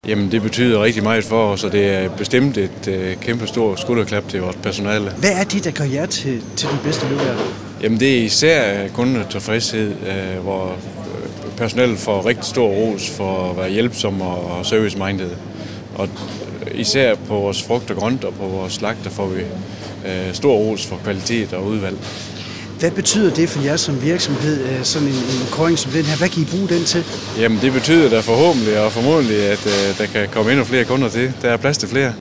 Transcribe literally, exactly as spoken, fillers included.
Jamen det betyder rigtig meget for os, og det er bestemt et øh, kæmpe stort skulderklap til vores personale. Hvad er det, der gør jer til, til den bedste løbehjælp? Jamen det er især kundetilfredshed, øh, hvor personalet får rigtig stor ros for at være hjælpsomme og service-minded. Og især på vores frugt og grønt og på vores slagter får vi øh, stor ros for kvalitet og udvalg. Hvad betyder det for jer som virksomhed, sådan en, en kåring som den her? Hvad kan I bruge den til? Jamen det betyder da forhåbentlig og formodentlig, at øh, der kan komme endnu flere kunder til. Der er plads til flere.